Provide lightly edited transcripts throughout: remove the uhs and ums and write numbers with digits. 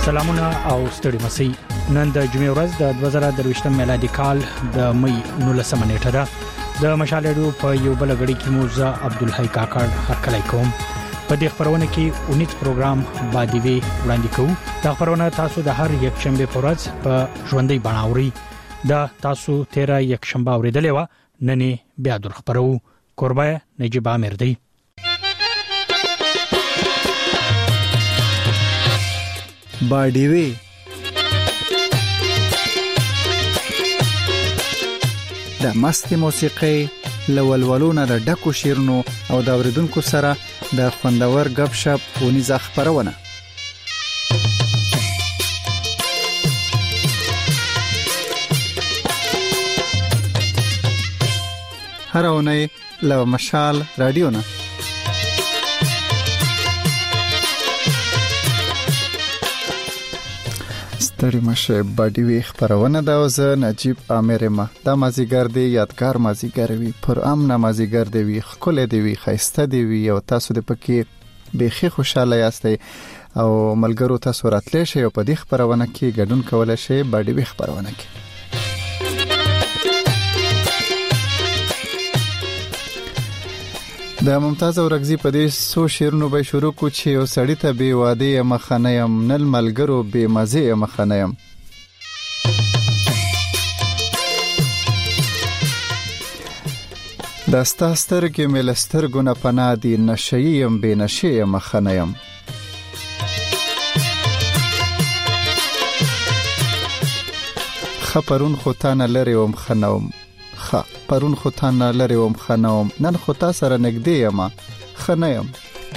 سلامونه او ستړي مسي. نن د جمعې ورځ د 2023 میلادي کال د مې 19 نیټه ده. د مشالېډو په یو بل غړي کې موزه عبدالحی کاکړ هرکلی کوم. په دې خبرونه کې 19 پروګرام باندې وړاندې کوو. دا خبرونه تاسو د هر یک شنبه په ورځ په ژوندۍ بڼه اورئ. دا تاسو 13 یک شنبه اوریدلې و. نن بیا در خبرو قربای نجیب عامر دی. باډیوي د مستي موسیقي لولولونه د ډکو شیرونو او د اوریدونکو سره د خوندور غب شپ ونیزه خبرونه. هر اونۍ له مشال رادیو نه ستړي مشه باډیوي خبرونه دا اوس نجیب عامر ما د مازیګر دی یادګار مازیګر وی پر امن مازیګر دی وی خپل دی وی خيسته دی وی او تاسو د پکې بيخي خوشاله یاستئ او ملګرو تاسو راتلی شئ او په دې خبرونه کې ګډون کولای شئ باډیوي خبرونه کې. د ممتاز اورغزي په دې سو شیرونو به شروع کو چې او سړی ته به واده مخنه يم نل ملګرو به مزه مخنه يم. داستاستر کې ملستر ګونه پنا دي نشيم به نشي مخنه يم. خبرون خوتانه لري وم خنوم پرون خو تان لري وم خنوم نن خو تا سره نګدې یم خنیم.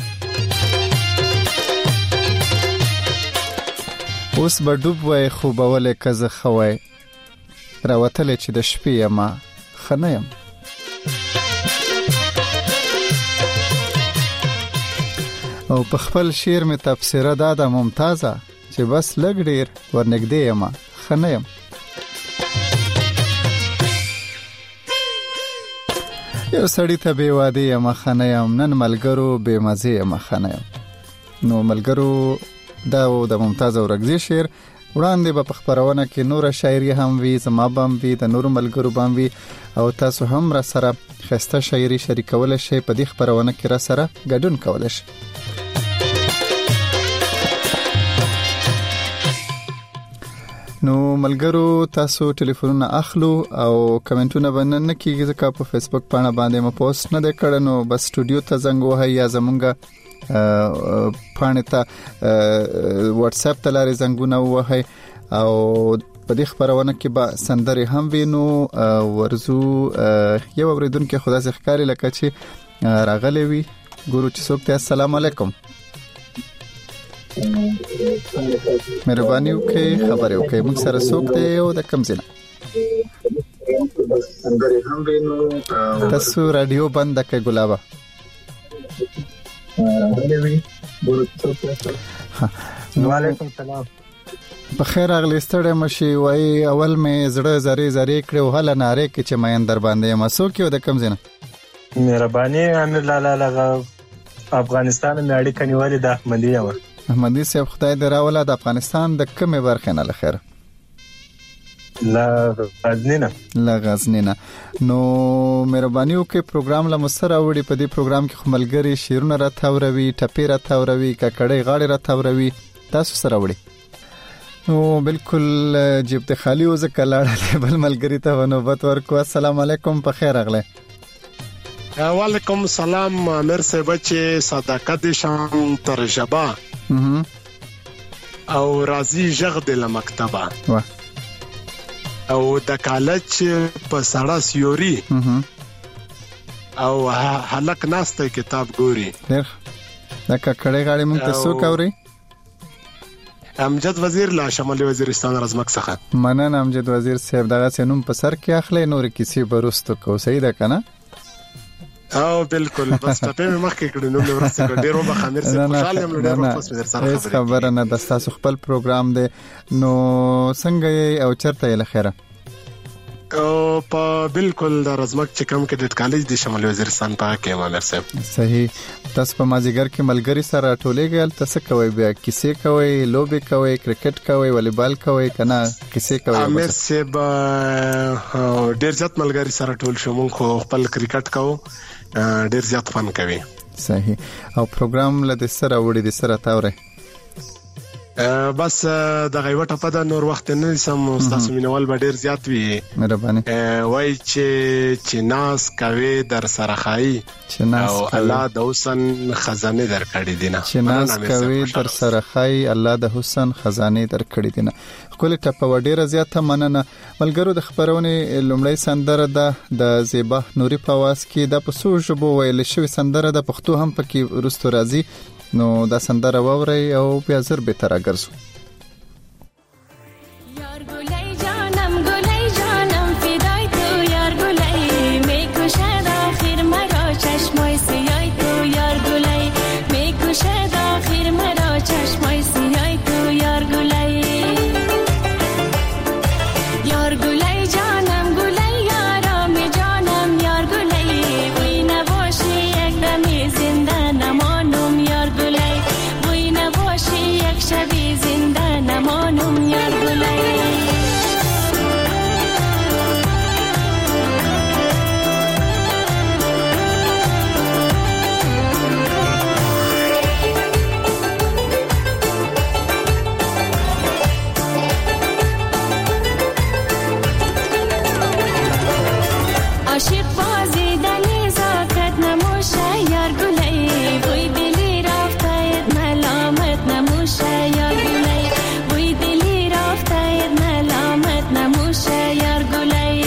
اوس به ډوب وای خو بوله کزه خوای راوتل چې د شپې یم خنیم. او په خپل شعر می تفسیره داده ممتازه چې بس لګ ډیر ورنګدې یم خنیم. یو سړی ته به واده یم خنیم نن ملګرو به مزه یم خنیم. نو ملګرو دا د ممتاز اورغزي شعر وړاندې په خبرونه کې نور شاعري هم وی زما بم وی د نور ملګرو بم وی او تاسو هم را سره خسته شاعري شریکول شي په دې خبرونه کې را سره ګډون کول شي. نو ملګرو تاسو ټلیفونونه اخلو او کمنټونه باندې کیږي ځکه په فیسبوک باندې ما پوسټ نه کړم. نو بس سټوډیو ته زنګ وهي یا زمونږه باندې ته واتس اپ ته لاري زنګونه وهي او په دې خبرونه کې به سندري هم وینو ورزو یو اوریدونکو خدا سي ښکاری لکه چې راغلي وي ګورو چې څوک ته. السلام علیکم مهرباني وکړئ خبرې وکړئ موږ سره څوک دی او د کوم ځای تاسو رادیو بند کړئ ګلابا. وعلیکم السلام بخیر اغلی ستړی مشي وای اول مې زړه زری کړو هله ناره کې چې مې اندر باندې مسو کې د کوم ځای مهرباني امیر لاله افغانستان مې اړیکه نیولې د احمدی یم. احمدی صاحب خدای دې راوله د افغانستان د کومه برخه نه لخر لا غزنینا. نو مهرباني وکړئ پروګرام له مستر اوړي په دې پروګرام کې خملګری شیرونه را تاوروي ټپی را تاوروي ککړې غاړې را تاوروي تاسو سره وړي. نو بالکل جیب ته خالی او ځکه لاړه بل ملګری ته نوبت ورکو. السلام علیکم په خیر اغله. وعلیکم السلام امیر صاحب چې صداقت شان ترجبه او راضی جغ د مکتبه او د کالج په سړه سیوري او هلک ناسته کتاب ګوري. دا ککړې غاړي مونږ ته څوک اوري؟ امجد وزیر لا شمالي وزیرستان رزمک څخه. مننه امجد وزیر صاحب دغه سنوم په سر کې اخلي نور کیسې برستو کو صحیح ده کنه؟ او بالکل بس ټپه مې مخکې کړو نو ورسته ډیرو بخامر سره خوشاله یم ډیر په سره خبره نه د تاسو خپل پروګرام دی. نو څنګه او چرته یې لخيره او په بالکل د رزمک چې کوم کډټ کالج د شمال وزیرستان په کې امیر صاحب. صحیح. تاسو په مازیګر کې ملګری سره ټولېږئ، تاسو کوي بیا کیسې کوي، لوبي کوي، کرکټ کوي، والیبال کوي کنه کیسې کوي؟ امیر صاحب ډېر ځات ملګری سره ټول شوم، خو خپل کرکټ کوو، ډېر ځات فن کوي. صحیح. او پروګرام له د سره وړي د سره تاوره بس د غیبت په د نور وخت نه سم تاسو مینوال به ډیر زیات وي. مهرباني. وای چې ناس کوي در سره خای او الله د حسن خزانه در کړی دینه. چې ناس کوي در سره خای الله د حسن خزانه در کړی دینه. خپل ټپه ډیره زیاته مننه. ملګرو د خبرونه لومړی سندره ده د زیبا نوري په आवाज کې د پسو ژبو ویل شوی سندره د پښتو هم پکې ورستو راځي. نو دا سندره ووري او بیا زر به تر اگرسو. یار گلای جانم گلای جانم فدای تو یار گلای میکشد آخر مرا چشمای سیای تو یار گلای میکشد آخر مرا چشمای سیای تو یار گلای یار گلای جانم گلای یارم جانم یار گلای وی نباشی یک دمی زنده نمانم یار گلای وی نباشی یک شبی زنده نمانم یار گلای عاشق بازی دلی زاکت نموشه یار گلای وی دلی رفته ملامت نموشه یار گلای وی دلی رفته ملامت نموشه یار گلای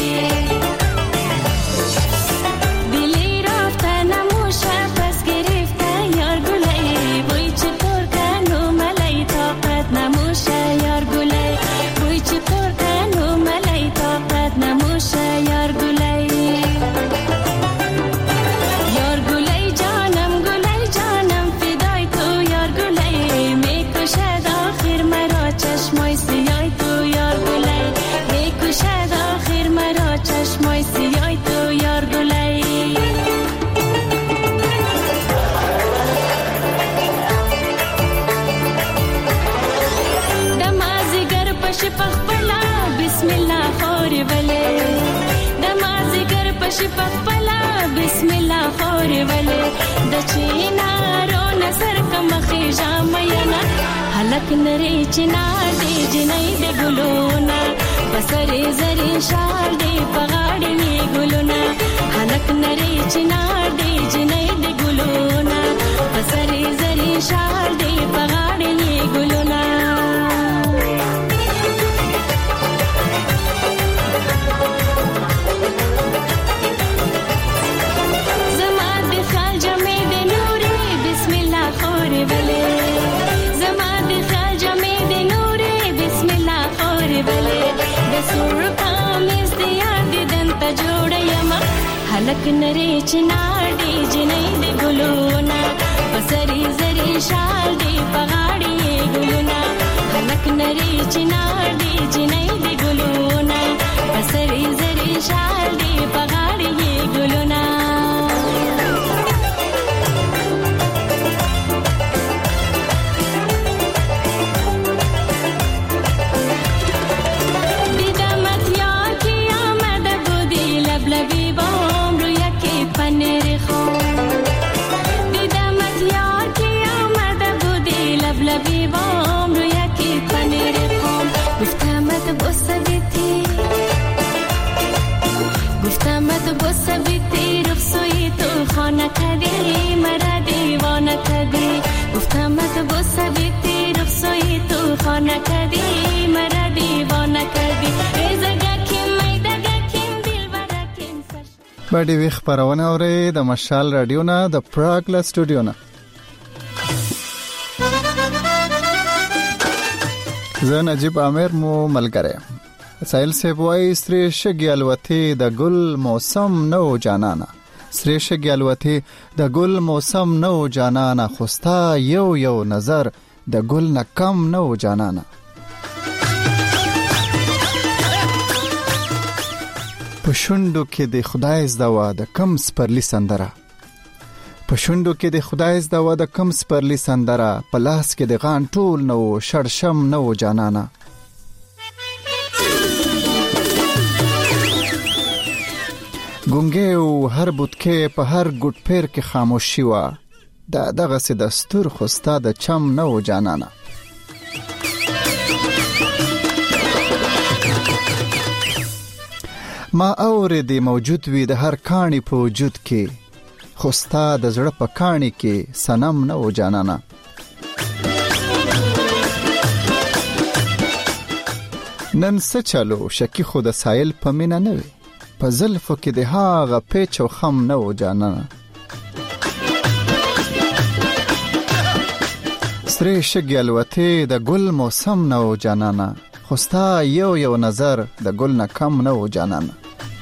دلی رفته نموشه پس گرفته یار گلای وی چطور کنو ملی طاقت نموشه یار گلای وی چطور کنو ملی طاقت نموشه یار گلای یار گلای جانم گلای جانم فدای تو یار گلای میکشد آخر مرا چشمای سیای تو یار گلای میکشد آخر مرا چشمای سیای تو یار گلای دمازگر پش پخپلا بسم الله خور وله دمازگر پش پخپلا بسم الله خور وله د چینارو نظر کم خیجام ینا هلک نری چنار دی جنای د ګلونا بسری زری شال دی پغاړی ګلونا هلک نری چنار دی جنای د ګلونا بسری زری شال دی پغاړی ګلونا هلک نری چنار دی جنای دی ګلونا پسری زری شال دی پغاړی ګلونا هلک نری چنار دی جنای دی ګلونا پسری زری شال دی پغاړی ګلونا خانه کدی مرا دیوانه کدی گفتم تو بسویتی رخصوی تو خانه کدی مرا دیوانه کدی رزگا کیم میدگا کیم دل برا کیم سش باندې وی خبرونه اوري د مشال رادیو نه د پراګ لا سټوډیو نه. زه نجیب عامر مو ملګری سایل سیبوای ستري شګیالوتی د ګل موسم نو جانانا سری شګیالوتی د ګل موسم نو جانانا خوستا یو نظر د ګل نه کم نو جانانا په شونډو کې د خدای زدوا د کم سپرلی سندره په شونډو کې د خدای زدوا د کم سپرلی سندره په لاس کې د غان ټول نو شړشم نو جانانا ګونګې او هر بوتکې په هر ګډ پیر کې خاموشي وا دغه سي دستور خوستا د چم نو جانانا ما اورېدې موجود وي د هر کاڼي په وجود کې خوستا د زړه په کاڼي کې سنم نه و جانانا نن څه چلو شکی خود سایل په مینا نه وي په زلفو کې د هاغه پیچ او خم نه و جانانا سره شګي الوته د ګل موسم نه و جانانا خوستا یو نظر د ګل نه کم نه و جانانا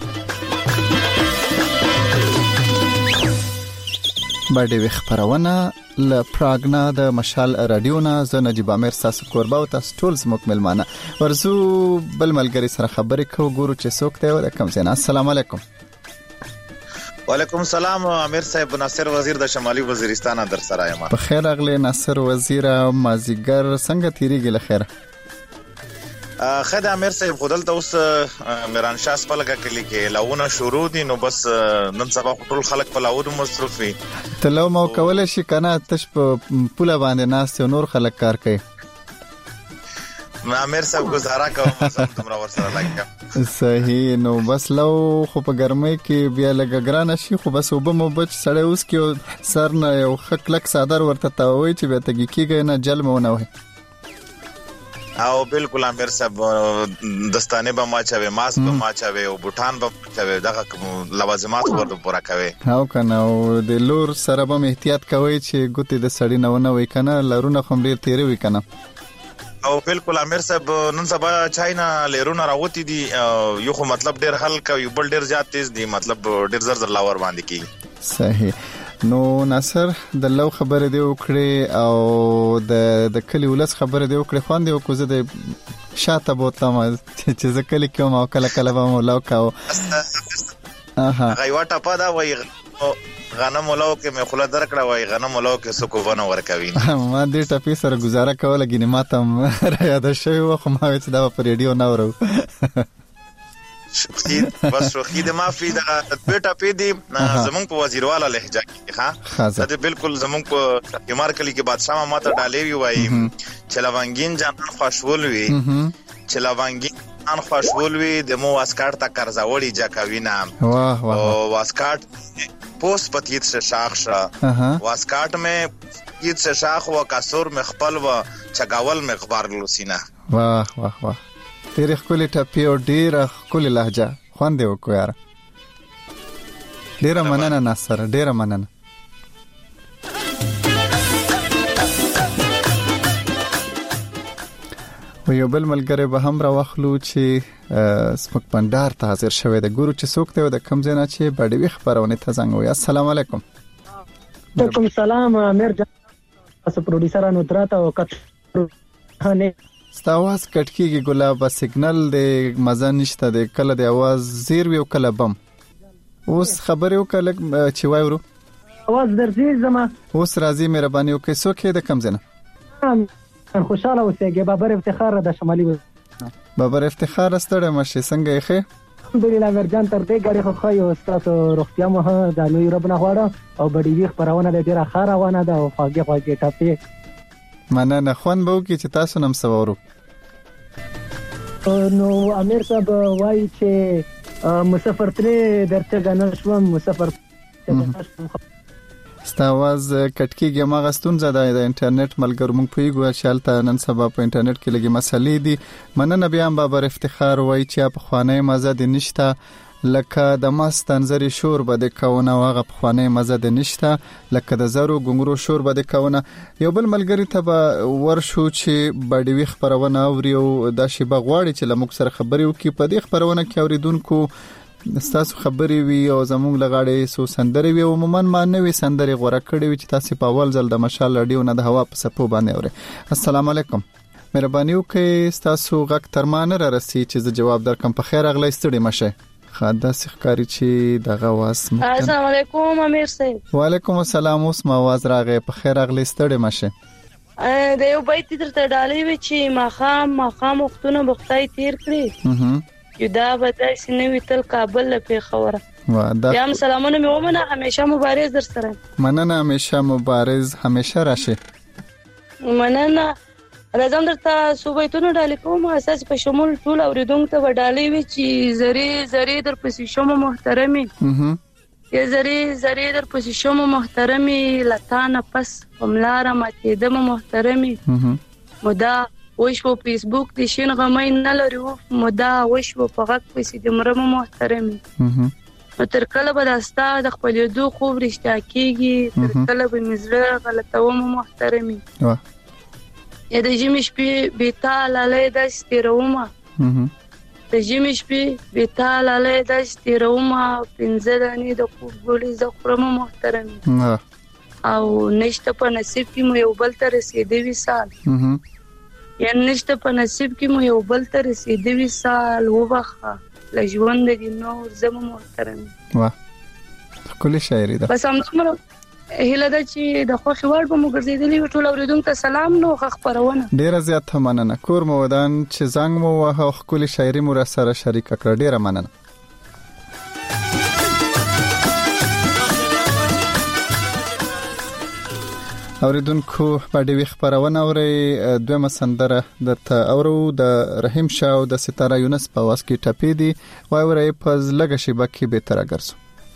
باندې خبرونه ل پراګنا د مشال رادیونا ز نجيب امیر تاسو کوربه او تاسو ټول زموږ ملمانه ورزو بل ملګری سره خبرې کو ګورو چې څوک دی او کوم څنګه السلام علیکم وعلیکم السلام امیر صاحب ناصر وزیر د شمالي وزیرستان در سره یم په خیر اغلی ناصر وزیر مازیګر څنګه تیریږي لخيره خدای امیر صاحب خدل ته اوس میران شاه سپلګه کلی کې لاونه شروع دي نو بس نن سبا ټول خلک په لاونه مصروف وي تلو مو کول شي کنه تش په پوله باندې ناس نور خلک کار کوي امیر صاحب گزاره کوم تمرا ورسره لګا صحیح نو بس لو خو په ګرمۍ کې بیا لګګران شي خو بس وبم بچ سړی اوس کې سر نه یو خکلک صادر ورته تاوي چې به تګی کېږي نه جلمونه وي او بالکل امیر صاحب دستانه به ما چوي ماسک به ما چوي او بوټان به چوي دغه لوازمات ورته پورا کوي هاو کنه او د لور سره به احتیاط کوي چې ګوتې د سړی نه وي کنه لرونه خو ډیر تیری وي کنه او بالکل امیر صاحب نن سبا چاینا لرونه راوتی دي یو خو مطلب ډیر هلکا یو بل ډیر زیات تیز دي مطلب ډیر زر لاور باندې کی صحیح نو ناصر د لو خبره دی وکړي او د کلی ولس خبره دی وکړي خوان دی وکړه د شاته بوتلم چې ځکه کوم او کله به مولا کاو غیواټه پاده وای غنم مولو کې مې خله درکړه وای غنم مولو کې سکو ونه ورکوي ما دې ټپی سره گزاره کوله غنی ماتم را یاد شوی خو ما وڅ دا په ریډیو نه اورو بس شوخی د مافي د بیٹا پیدي زمونږ په وزیرواله لهجه کې ها دا بالکل زمونږ په کمار کلی کې بادشاہ ماته ډالې وی وای چلوانګین جان خوشول وی چلوانګین ان خوشول وی د مو واسکارت تا قرضاوړي جکاوینا واه واه واسکارت پوست پتیت سے شاخ شا واسکارت میں پتیت سے شاخ و کاسور مخبل و چگاول مخبار لوسینا واه واه واه ډېر خولي ټپی او ډېر خولي لهجه خوان دی وکړ یار ډېر مننه ناصر ډېر مننه و یو بل ملګری به هم را واخلو چې سپک پندار ته حاضر شوی د ګورو چې څوک ته د کم ځای چې بډوي خبرونه ته څنګه وي السلام علیکم وعلیکم السلام امیر جان تاسو پروډوسر انوترات او کټ ستاواز کټکیږي ګلاب سیګنل د مزه نشته د کله د आवाज زیر وی او کله بم اوس خبر یو کله چې وایو आवाज درځي زما اوس راځي مهرباني وکړئ څوک د کم ځای خوشاله اوسېږي بابر افتخار د شمالي بابر افتخار ستړی مشه څنګه یې الحمدلله ورجان تر دې غړي خو خو تاسو روغتیا مه د لوی رب نه غواړم او بډې وی خبرونه د ډیره خاروانه ده او فاګه ټاپي مننه خوان به وکړي چې تاسو نم سوورو نو امیر صاحب وایي چې مسافر ترې درته غنل شوم مسافر ستاواز کټکیږي ما غستون زده د انټرنیټ ملګر مونږ پیګو شالته نن سبا په انټرنیټ کې لګي مسلې دي مننه بیا هم بابر افتخار وایي چې په خوانې مزه دي نشته لکه د ماستنظری شور بده کونه واغه په خوانې مزه دي نشته لکه د زرو ګنګرو شور بده کونه یو بل ملګری ته ورشو چې بډوي خبرونه اوري او د شی بغواړي چې لمک سره خبري وکي په دې خبرونه کې اوریدونکو تاسو خبري وي او زموږ لغاړې سو سندري وي او عموما ما نوې سندري غوړه کړې وي چې تاسو په اول ځل د مشال رادیو نه د هوا په سپو باندې اوري السلام علیکم مهرباني وکړئ تاسو غږ تر ما نه رسي چې زه جواب درکم په خیر اغلی ستړي مشه خاطر ښکاری چې دغه واس السلام علیکم امیر صاحب. وعلیکم السلام. اوس ما आवाज راغی په خیر اغلی ستړي مشه د یو بیت درته ډالې وی چې ماخام وختونه بختای تیر کړی یدا بدای سنوي تل کابل له پیښور. یا سلامونه مې ومنه همیشه مبارز در سره. مننه همیشه مبارز همیشه راشه. مننه راځم درته صوبایتونه ډالې کوم اساس په شمول ټول اوریدونکو ته وډالې وی چې زری در پسې شوم محترمي یا زری در پسې شوم محترمي لتانه پس هملاره ماتېدم محترمي مدا وش په فیسبوک د شین غمای نه لري مدا وش په غږ پسې د مرم محترمي نو تر کله به داستا د خپل دو خوب رښتیا کیږي تر کله به مزړه غلطوم محترمي یا د ژمې شپې بیتاله لای د ستیرومه د ژمې شپې بیتاله لای د ستیرومه پنځه دانې د خوب ګولې ز خورم محترمي او نشته په نصیب کې مو یو بل ته رسیدې وسال یا نشته په نصیب کې مو یو بل ته رسیدې وسال وبخه لژوند دي نور زمو محترمي. واه کلی شاعری ده. بس هم څومره هله د چې د خوخي وړ په مګرځېدلې ټول اوریدونکو ته سلام نو خبرونه ډیره زیات مننه کور مو ودان چې زنګ مو وه او خپل شاعري مو سره شریک کړ ډیره مننه. اوریدونکو په دې خبرونه اوري دوه مسندره د اورو د رحیم شاه او د ستاره یونس په واس کې ټپې دي وای ورې په لګه شي بکې به تر اگرسو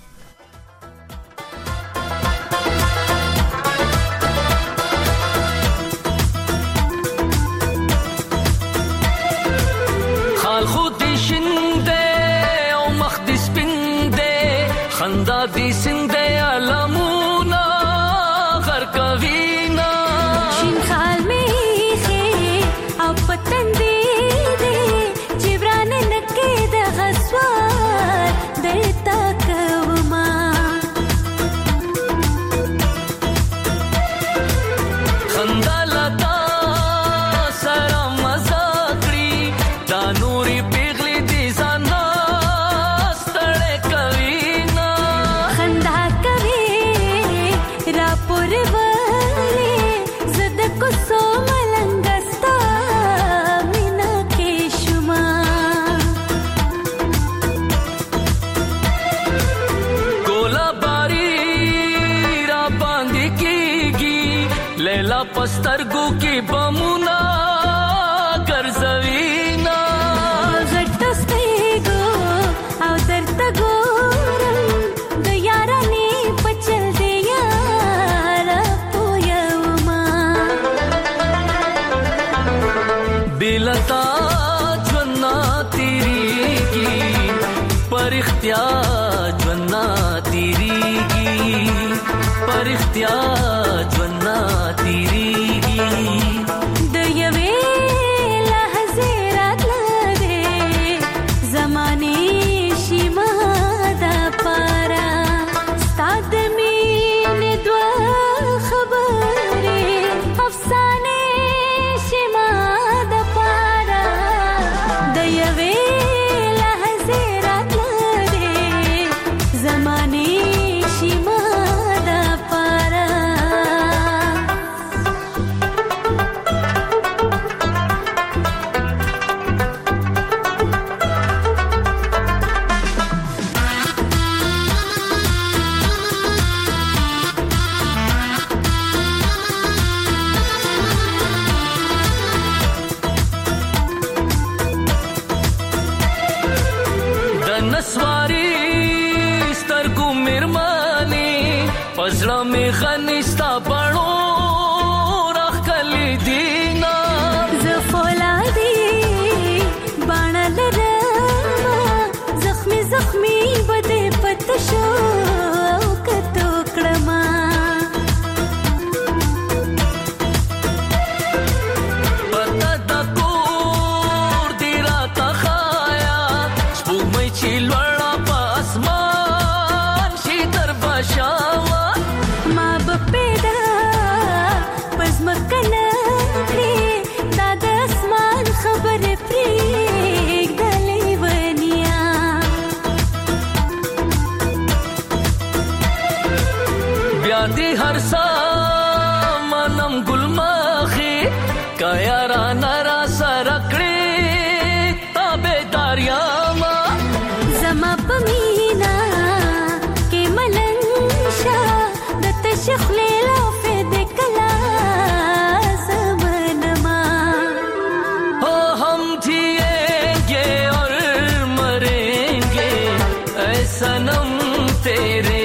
دی سنده علمونا غرقوینا شین خال میخی او پتن دیده جبران نکی ده غسوار دیتا کوما خندالتا سرا مزاکری دا نوری پیغلی دی زانا ستڑے کوی پسترګو کې بمونا ګرځوینا غټستېګو او درته ګورم د یارانې پچل دی یار پویوما بلتا جنا تیری کی پر اختیار جنا تیری کی پر اختیار جنا تیری پزړه می غنستا بڼو راخلی دینا زفولادی باڼل رما زخمی زخمی بده پتشو کتو کړما پتا د کور دی را تخایا سپوږمۍ چې لوړه په اسمان شي تر بشا پیدا هر سامنم ګل مخې کایارا نرا سرکړې تابعداریا ما زما پمینا کې ملنشا د تشخلې لافه د کلا زمنما او هم جیئنگے اور مرینگے اے سنم تیرے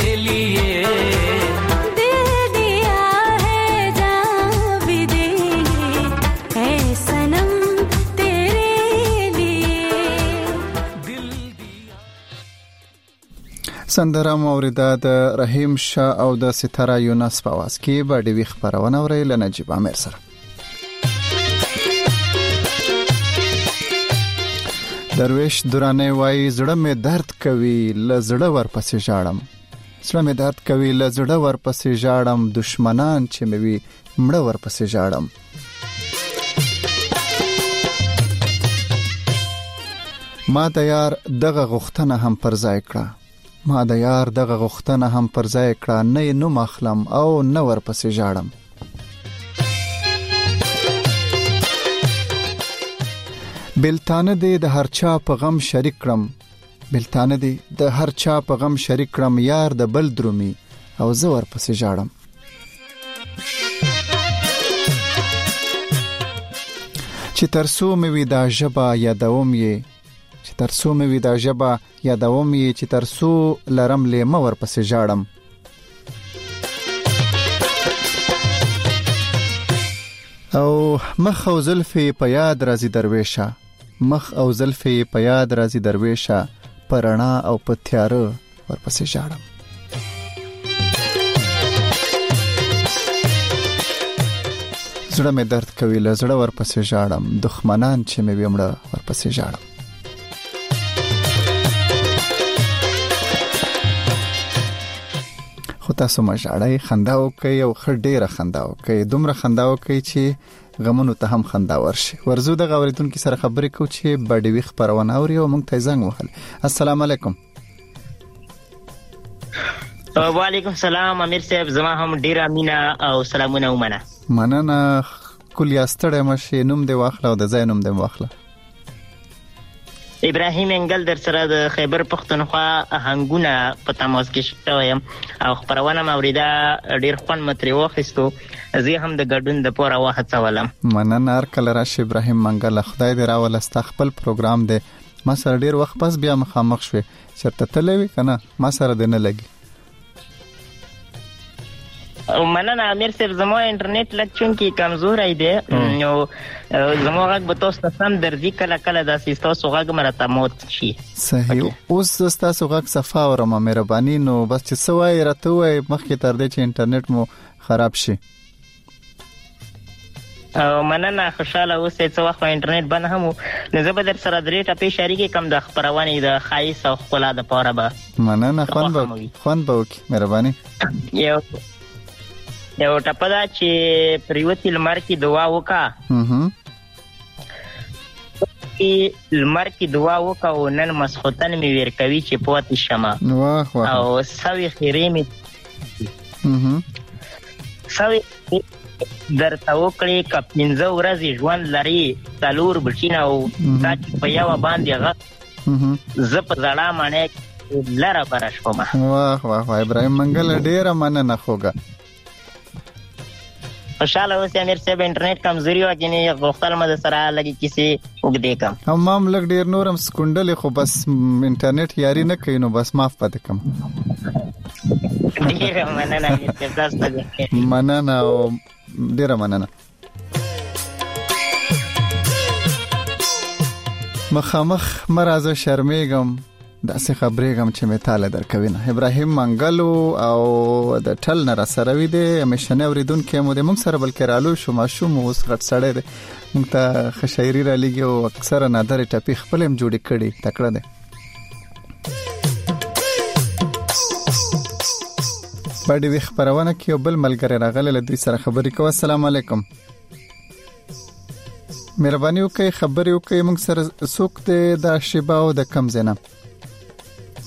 سندره موریده د رحیم شاه او د ستاره یونس په आवाज کې به د وی خبرونه ورې لنجيب امیر سره. درویش درانه وای زړه مې درد کوي لزړه ورپسې ژاړم زړه مې درد کوي لزړه ورپسې ژاړم دشمنان چې مې وي مړه ورپسې ژاړم ما د یار دغه غوښتنه هم پر ځای کړه ما د یار دغه غوښتنه هم پر ځای کړه نه نو مخلم او نه ورپسې ژاړم بلتانه دې د هر چا په غم شریک کړم بلتانه دې د هر چا په غم شریک کړم یار د بل درومي او زه ورپسې ژاړم چې ترسو مې وي دا ژبه یادوم یې چې ترسو مې وي دا ژبه یادوم یې چې ترسو لرم لیمه ورپسې ژاړم او مخ او زلفې په یاد راځي درویشه مخ او زلفې په یاد راځي درویشه پرانا او په تیاره ورپسې ژاړم زړه مې درد کوي له زړه ورپسې ژاړم دښمنان چې مې ومړه ورپسې ژاړم خو تاسو ما ژړای خندا وکي او خړ ډیره خندا وکي دومره خندا وکي چې غمونو ته هم خندا ورشي ورزو د غوریدونکو سره خبرې کو چې بډې وی خبرونه اوري او موږ ته زنګ وهل السلام علیکم وعلیکم السلام امیر صاحب زما هم ډیره مینا او سلامونه ومنه مننه کلیه ستړی مشه نوم دی واخله او د ځای نوم دی واخله ابراهیم انګل در سره د خیبر پختونخوا هنګونه په تماس کې شوم او خبرونه موریده ډیر خوان متری واخستو زه هم د ګډون د پوره وخت څولم مننه هر کله راشي ابراهیم منګل خدای دې راول استخپل پروګرام دی ما سره ډیر وخت پس بیا مخامخ شوې چرته تلوي کنه ما سره دنه لګي او مننه امیر صاحب زمو انټرنیټ لکچون کې کمزوري دی نو زمو غږ به تاسو ته سم درځي کله کله د تاسو غږ مرته موت شي صحیح اوس تاسو غږ صفا ورم مهرباني نو بس چې سوای راته وای مخکې تر دې چې انټرنیټ مو خراب شي او مننه خوشاله اوسې څو وخت انټرنیټ بند هم نو زه به در سره درې ټپې شریکې کم د خبرونه د خایس او خلا د پاره به مننه خوان به وکي مهرباني یو ټپه دا چې پریوتی لمر کې دعا وکا لمر کې دعا وکا او نن مسخوتن می ور کوي چې پوت شمه او سوي خیره می سوي در توکړې کپینځه ورځې ژوند لري تلور بچینه او تا په یو باندې غت ز په ځړا مانه لره برش کومه واه ابراهیم منګل ډیره مننه خوګه خوشاله اوسې امیر صاحب انټرنیټ کمزوري وکینه غوښتل مده سره لګي کیسه وګدې کم هم لګ ډیر نورم سکونډل خو بس انټرنیټ یاري نه کینو بس معاف پد کم ډیر مننه امیر صاحب تاسو ته مننه او ډیر مننه مخامخ مرزه شرمېګم داسې خبرېګم چې متاله درکوینه ابراهیم منګلو او د ټل نه را سره وي دي همیشنه اوریدونکو مو د موږ سره بلکې رالو شو ماشوم اوس غټ سړی دی موږ ته خشایری را لګي او اکثر نادر ټپی خپل هم جوړی کړي تکړه دی باندې وی خبرونه کې بل ملګری راغله له دوی سره خبرې کوه السلام علیکم مهرباني وکړئ خبرې وکړئ موږ سره څوک دی د شیبا او د کم زنه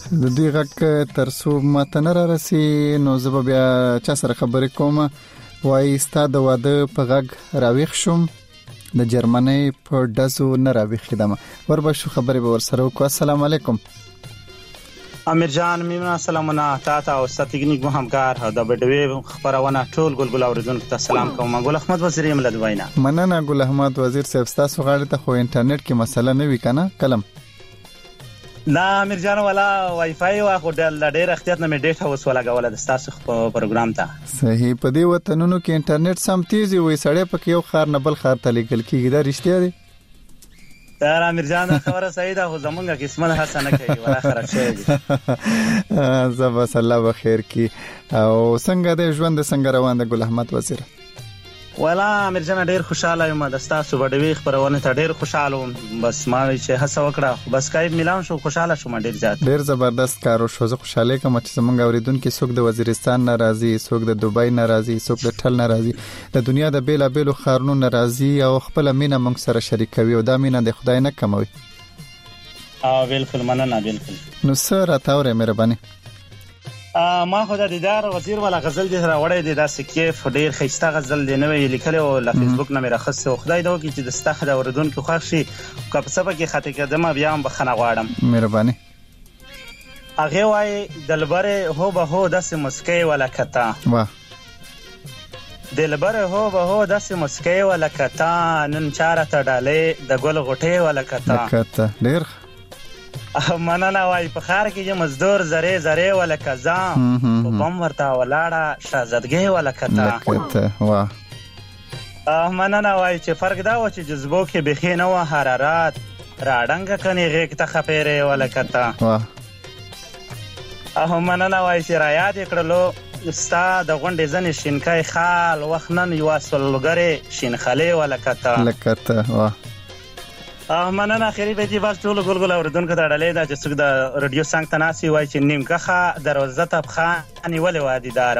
د دې غږ ترڅو ماته نه راسي نو زه بیا چا سره خبرې کوم. وای ستاد واده په غږ راويخ شوم د جرمني په دزو نه راويخ دم وربه شو خبرې به ورسره وکړه. السلام علیکم امیر جان، میمنه سلامونه تاسو او ستګنیک مو همکار د بډوي خبرونه ټول ګلګل اوریدونکو ته سلام کوم. ګل احمد وزیر یم له دوینا. مننه ګل احمد وزیر صاحب، تاسو غاړه ته خو انټرنیټ کې مسله نه وی کنه کلم؟ لا امیر جان ولا وای فای واخو ډېر احتیاط نه می ډیټا وس ولا غوړه د تاسو پروګرام ته. صحیح. په دې وطنونو کې انټرنیټ سم تیزی وي، سړی پکې یو خار نه بل خار ته لیکل کیږي. دا رښتیا دی؟ دا امیر جان خبره صحیح ده، خو زمونږه قسمت حسنه کوي ولا خراب شي دي. زبا الله بخیر کی. او څنګه د ژوند څنګه روان ده ګل احمد وزیر؟ ولا امیر جان ډیر خوشاله یم د تاسو بډوي خبرونه ته ډیر خوشاله وم. بس ما چې هڅه وکړه بس کای ملان شو، خوشاله شوم ډیر زیات. ډیر زبردست کارو شو. زه خوشاله کوم چې زمونږ اوریدونکو څوک د وزیرستان ناراضي، څوک د دوبۍ ناراضي، څوک د ټل ناراضي، د دنیا د بیلا بیلو خارونو ناراضي او خپل مینه موږ سره شریکوي او دا مینه د خدای نه کموي. بالکل مننه. بالکل. نو سره تاوره مهرباني. ما خو د دیدار وزیر ولا غزل دې راوړې دي، دا سکیف ډیر خسته غزل دی نوې لیکل او له فیسبوک نه مې راخصه. خدای دا وکړي چې د استخره اوردونکو خوښ شي. که په سبا کې خاطر کدم بیا هم بخنه غواړم. مهرباني. هغه وای دلبره هو به هو داسې مسکی ولا کتا. واه. دلبره هو به هو داسې مسکی ولا کتا، نن چاره ته ډالې د ګل غټه ولا کتا. کتا ډیر مننه. وای په خار کې چې مزدور زره زره ولا کزا په بم ورته ولاړه شاهزادګي ولا کتا. واه. مننه. وای چې فرق دا و چې جذبو کې بخي نه و حرارت راډنګ کني غیک ته خپېره ولا کتا. واه. مننه. وای چې را یاد کړلو ستا د غونډې ځنې شینکای خال وخنن یو سولګره شینخاله ولا کتا. لکتا. واه. مننه. اخیری به دی بس ټول ګلګل اوردونکو ته ډالې دا چې څوک د رادیو څنګه تناسي وای چې نیمکخه دروازه ته بخانی ولې وادیدار.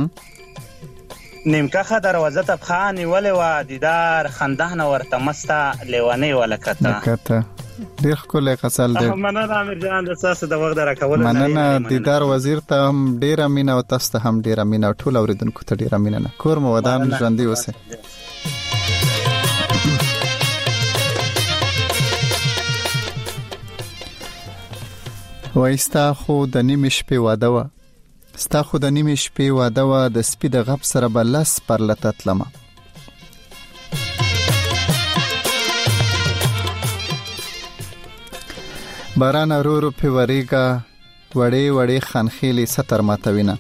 نیمکخه دروازه ته بخانی ولې وادیدار، خندهنه ورته مستا لیوانی ولا کتا. کتا ډیر خپل قصال دی. مننه امیر جان د تاسو د وخت راکول. مننه. دیدار وزیر ته هم ډیر امینه او تاسو ته هم ډیر امینه او ټول اوردونکو ته ډیر امینه. کور مو ودان ژوندۍ اوسه. وایستا خو د نیمې شپې واده و، ستا خو د نیمې شپې واده و، د سپي د غب سره به لس پرلته تلمه. باران ورو په وریګه وړې وړې خانخېلې ستر ماتوینه.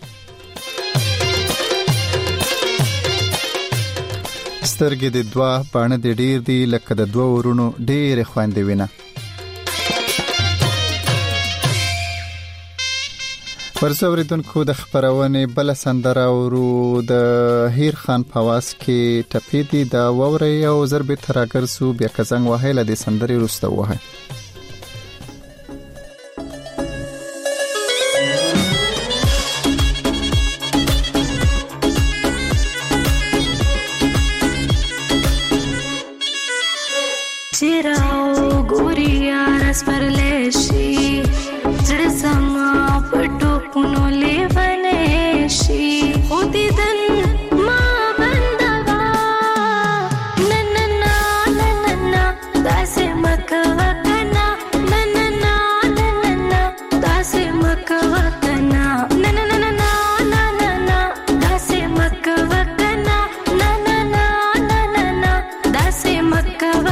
سترګې د دوا باڼه د ډیر دی لکه د دوه ورونو ډېرې خوندې وینه. ورزوریدونکو د خبرونه بل سندره ورو د هیر خان پواس کې ټپې دي د ووري او ضرب تراګر سو بیا کزنګ وهله د سندري رسته وه. चिराओ गोरिया रस पर लेशी जड़ समा पटो पुनो ले बनेशी होती दन मां बंदवा नन्ना नन्ना दासे मकवा कना नन्ना नन्ना दासे मकवा कना नन्ना नन्ना दासे मकवा कना नन्ना नन्ना दासे मकवा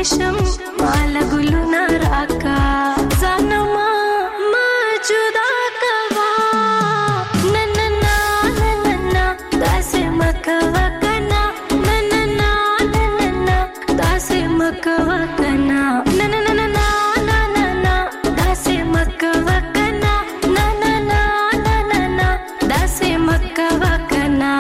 وشم مال ګلونه راکا ځانما ما جدا کوا نننا نننا داسې مکوا کنا نننا نننا داسې مکوا کنا نننا نننا داسې مکوا کنا نننا نننا داسې مکوا کنا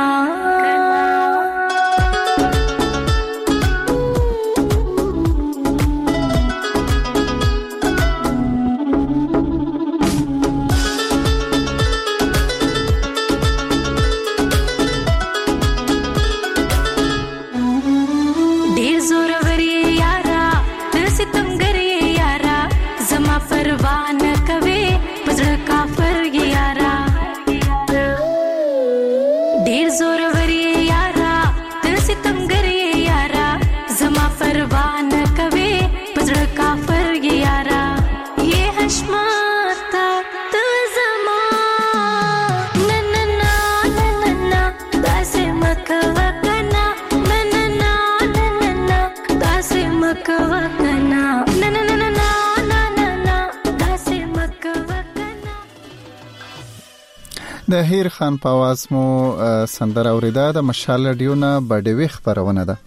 د هیر خان په आवाज مو سندره اوریدا د مشال رادیو نه بډوي خبرونه ده.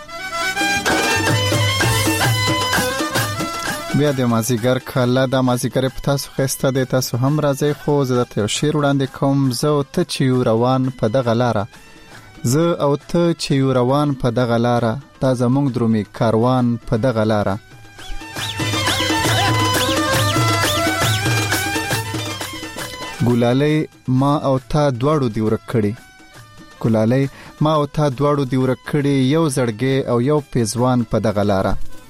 بیا د مازیګر کله د مازیګر په تاسو خسته د تاسو هم راځي خو زه ته یو شعر وړاندې کوم. زه او ته چې روان په دغه لاره زه او ته چې روان په دغه لاره دا زمونږ درومي کاروان په دغه لاره ګلالۍ ما او تا دواړو دی ورک کړي ګلالۍ ما او تا دواړو دی ورک کړي یو زړګي او یو پیزوان په دغه لاره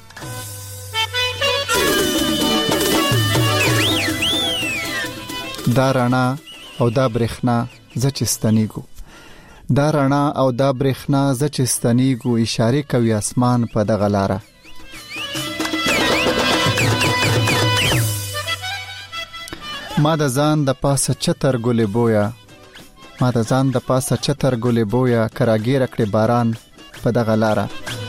دا رڼا او دا برېښنا زچستنیګو دا رڼا او دا برېښنا زچستنیګو اشاره کوي اسمان په دغه لاره ما د ځان د پاسه چتر ګلې بویا ما د ځان د پاسه چتر ګلې بویا کراګیر کړي باران په دغه لاره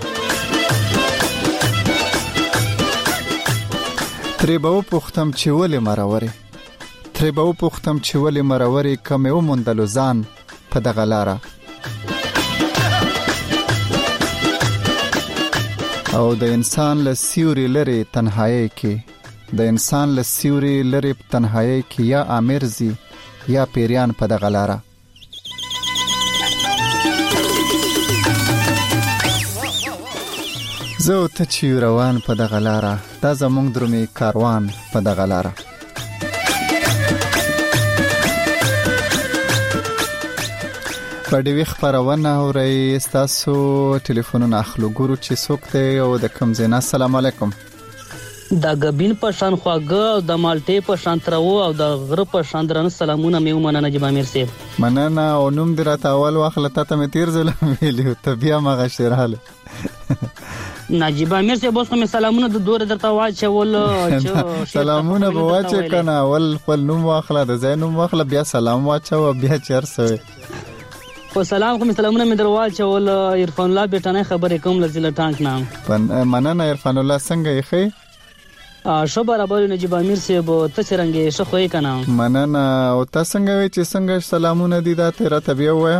ترې به پختم چې ولې مروري ترې به پختم چې ولې مروري کمه ومندلو ځان په دغه لاره او د انسان له سیوري لري تنهایی کې د انسان له سیوري لري تنهایی کې یا امرزي یا پیریان په دغه لاره زه ته چې روان په دغه لاره دا زمونږ درومي کاروان په دغه لاره په دې خبرونه اوري تاسو ټلیفونونه اخلو ګورو چې څوک دی او د کوم ځای. السلام علیکم. دا غبین په شان خواګه او د مالټې په شان ترو او د غره په شان درنه سلامونه مې ومنه نجيب امیر صاحب. مننه او نوم درته اول واخله ته مې تیر ځل ویلو ته بیا مغه شراله نجيب امیر صاحب اوس کوم سلامونه د دوره درته واچول سلامونه به واچ کنه ول خپل نوم واخله د زینوم واخله بیا سلام واچو بیا چرسوي او سلام کوم سلامونه مې درواچول. عرفان الله بیٹانه خبرې کوم لزله ټانک نام مننه عرفان الله څنګه یې خې شو برابر نجيب امیر صاحب ته څنګه شو خوې کنه مننه او تاسو څنګه وې چې څنګه سلامونه دي دا تیرا طبيعه وای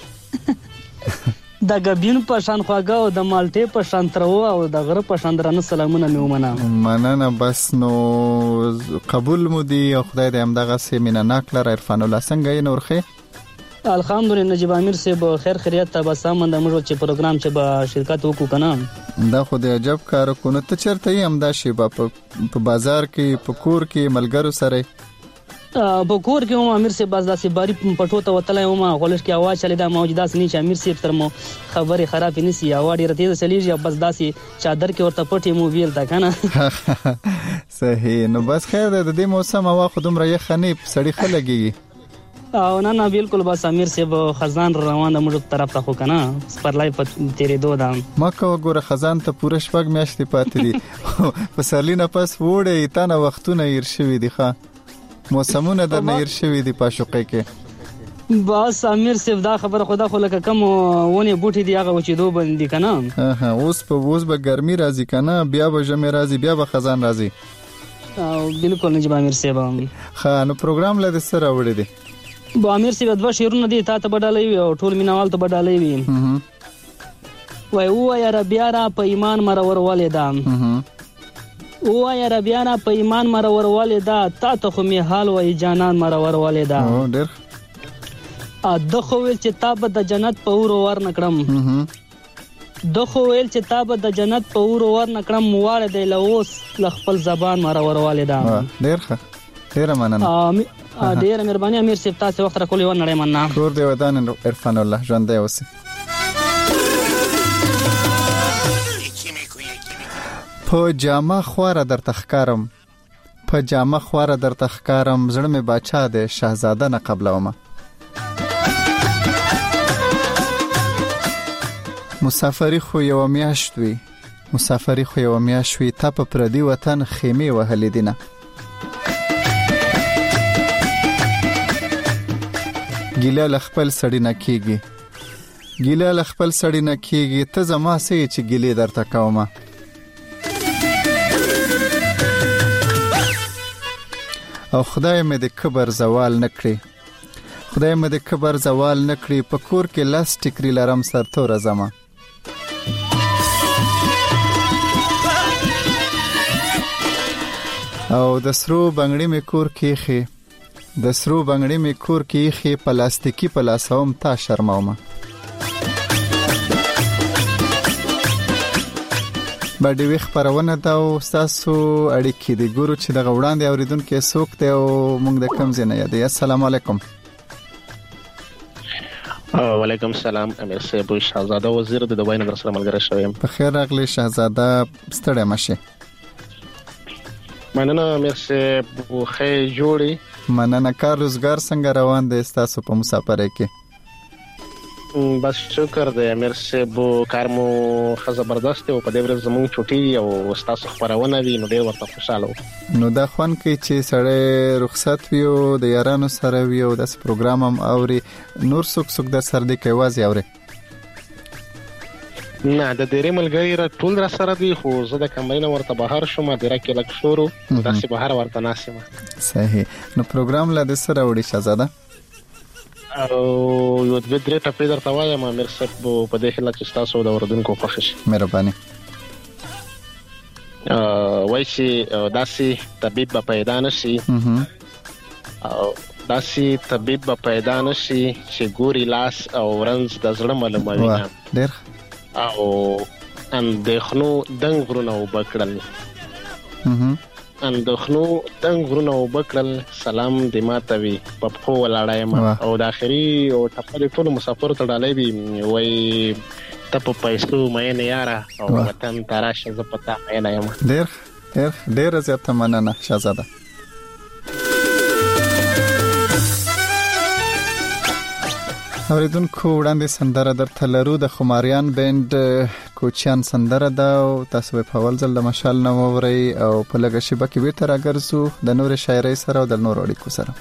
دا غبین په شان خواګه او د مالټې په شان ترو او د غره په شان درنه سلامونه مې ومنه. مننه بس نو قبول مو دي او خدای دې همدغه سي مینا ناکلر عرفان الله څنګه یې نورخه الحمدلله نجيب امیر صاحب خیر خیریت ته سامان د موږ چې پروګرام چې به شرکت وکړو کنه دا خو د عجب کار کو نه ته چرته یې همدا شی په بازار کې په کور کې ملګرو سره په کور کې هم امیر صاحب داسې باری پټو ته وتلای هم غولش کې आवाज چلی دا موجوده سني چې امیر صاحب تر مو خبره خراب نسی اواډ رته سلیږي بس داسې چادر کې ورته پټي مو ویل تا کنه صحیح نو بس خیر د دې موسم هوا خودم را یې خنی سړی خلګي او نه بالکل بس امیر صاحب خزان روان د موږ طرف ته خو کنه سپرلای په تیرې دوه دام مکه وګوره خزان ته پوره شپږ میاشتې پاتې دي په سالینه پس وړې تانه وختونه ير شوي دي ښا موسمونه د نیر شوي دي پاشوقې کې بس امیر صاحب دا خبره خدا خو لکه کم ونه بوټي دی هغه وچې دو باندې کنه اوس به ګرمي راځي کنه بیا به ژمي راځي بیا به خزان راځي بالکل نه جواب امیر صاحب ها نو پروګرام له سره وړي دي با امیر صاحب دوه شیرونه دي تا ته بدلې وي او ټول مینوال ته بدلې وي وای یا ربیا را په ایمان مرور والدا یا ربیا را په ایمان مرور والدا تا ته خو می حال وای جانان مرور والدا ډېر د خو ویل چې تا به د جنت په اور ور نکړم د خو ویل چې تا به د جنت په اور ور نکړم واړه دی لوس خپل زبان مرور والدا ډېر مننه ډېر مهرباني امیر صاحب تاسو وخت راکولې و نړۍ مننه کور دی ودان عرفان الله ژوندی اوسئ په جامه خواره در تخکارم زړه می باچا ده شاهزاده نه قبلومه مسافری خو یو میاشت وی تا په پردي وطن خیمه وهلې دینه ګیله لخپل سړی نه کیږي ته زما سې چې ګیله درته کومه او خدای مې د کبر زوال نکړي په کور کې لاس ټیکری لرم سر تور زما او د سرو بنگړي مې کور کې خې پلاستیکی پلاسوم تا شرمومه باندې وی خبرونه دا او تاسو اړیکې دي ګورو چې د غوړاندې اوریدونکو څوک ته او موږ د کم ځای نه یاد السلام علیکم وعلیکم السلام امیر صاحب شهزاده وزیر د دوی نظر سره ملګری شوم په خیر راغلی شهزاده ستړی مشه مننه امیر صاحب خې جوړي مننه کار روزګار څنګه روان دي تاسو په مسافرۍ کې بس شکر دی امیر صاحب کار مو زبردست او په دې ورځ زموږ چټي او تاسو خبرونه وی نو ډیر ورته خوشاله نو دا خوان کې چې سړی رخصت ویو د یارانو سره ویو د پروګرام هم اوري نور څوک د سر دی کې وازي اوري نه د ډېرې ملګری را ټول را سره دی خو زه د کمرې نه ورته بهر شوم د راکې لک شورو داسې بهر ورته ناسم صحیح نو پروګرام لا د سره وړي شهزاده او یو د درې ټپې درته وایم امیر صاحب په دې هله چې تاسو د اوردونکو خوښ شي مهرباني وای چې داسې طبيب به پیدا نشي او داسې طبيب به پیدا نشي چې ګوري لاس او رنز د زړه معلوموي ډېر او اندخنو دنګ ورونو وبکړل سلام دې ماته وي په خو ولاړایم او د اخري او ټپل ټول مسافر ته ډالې وي وای ته په پیسو مې نه یاره او وطن تراشه ز پتا مې نه یم ډېر زیاته مننه شهزاده اوریدونکو وړاندې سندره درته لرو د خماریان بند کوچیان سندره ده او تاسو په اول ځل د مشال نو ووري او په لګه شبکه کې به تر اگرزو د نور شاعرۍ سره او د نور اړیکو سره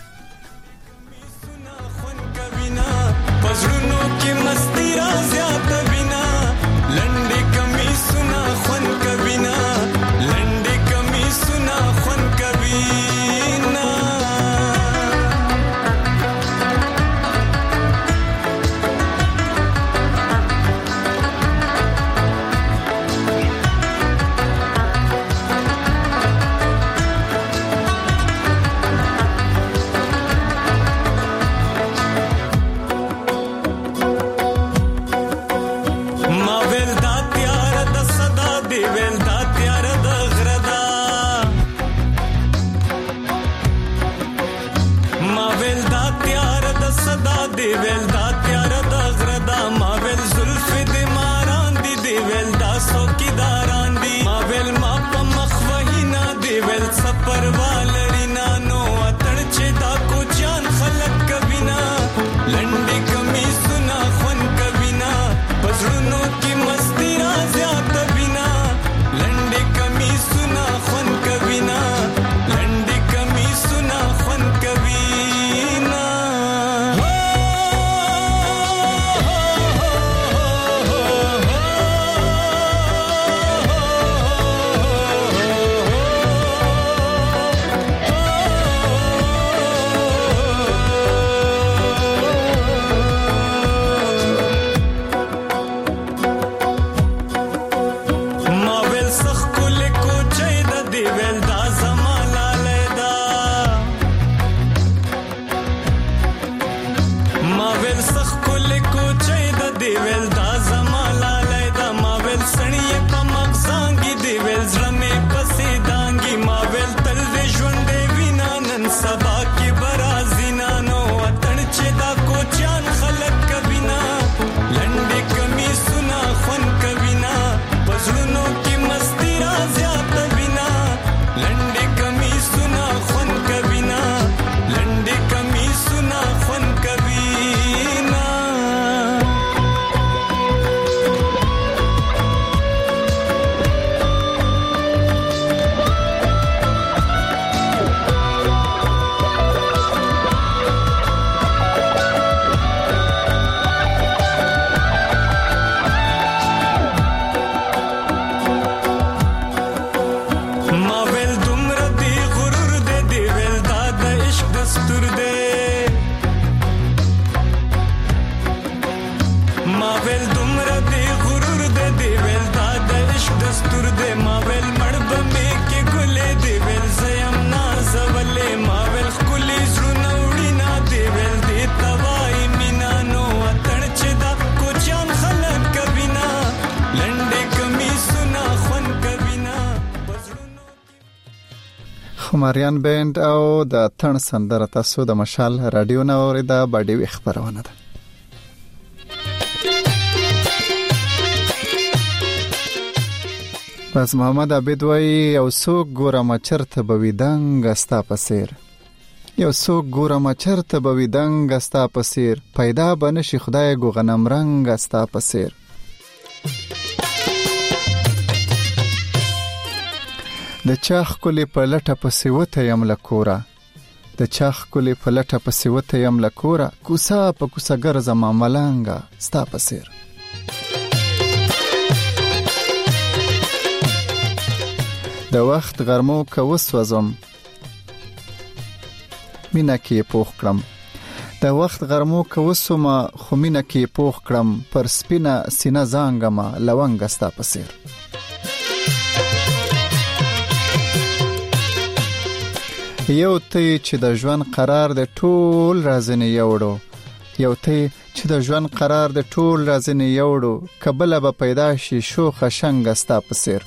خماریان بند او د تن سندره تاسو د مشال رادیو نه اوریدا باډي خبرونه ده. پس محمد عبید وای او سوق ګورم چرته بویدنګ استا پسیر، یو سوق ګورم چرته بویدنګ استا پسیر، پیدا بنشي خدای ګو غنم رنگ استا پسیر. د چاخ کلی په لټه پسې وته یم لکورا، د چاخ کلی په لټه پسې وته یم لکورا، کوسا په کوسا ګرځم ملنګا ستا پسیر. د وخت غرمو که وسوځم مینه کې پوخ کړم، د وخت غرمو که وسوم خو مینه کې پوخ کړم، پر سپینه سینه زانګم لونګ ستا پسیر. یو ته چې د ژوند قرار د ټول رازنه یوړو، یو ته چې د ژوند قرار د ټول رازنه یوړو، کبل به پیدا شي شوخه شنګ ستا پسیر.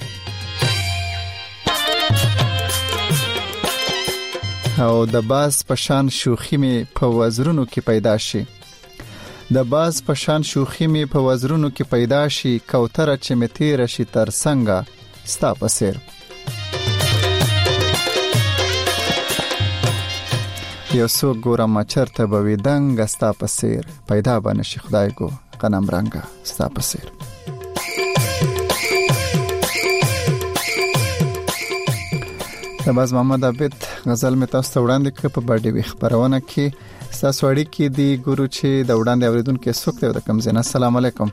او د باز پشان شوخی می په وزرونو کې پیدا شي، د باز پشان شوخی می په وزرونو کې پیدا شي، کوتره چې می تیر شي تر څنګه ستا پسیر. یو سوق ګورم چرته بویدنګ استا پسیر، پیدا بنشي خدای ګو غنم رنگا استا پسیر. باز محمد عبید غزل می تاسو ته وړاندې کړ په باډي خبرونه کې. تاسو اړیکې کې دی ګورو چې د وړاندې اوریدونکو څوک دی د کوم ځای؟ السلام علیکم.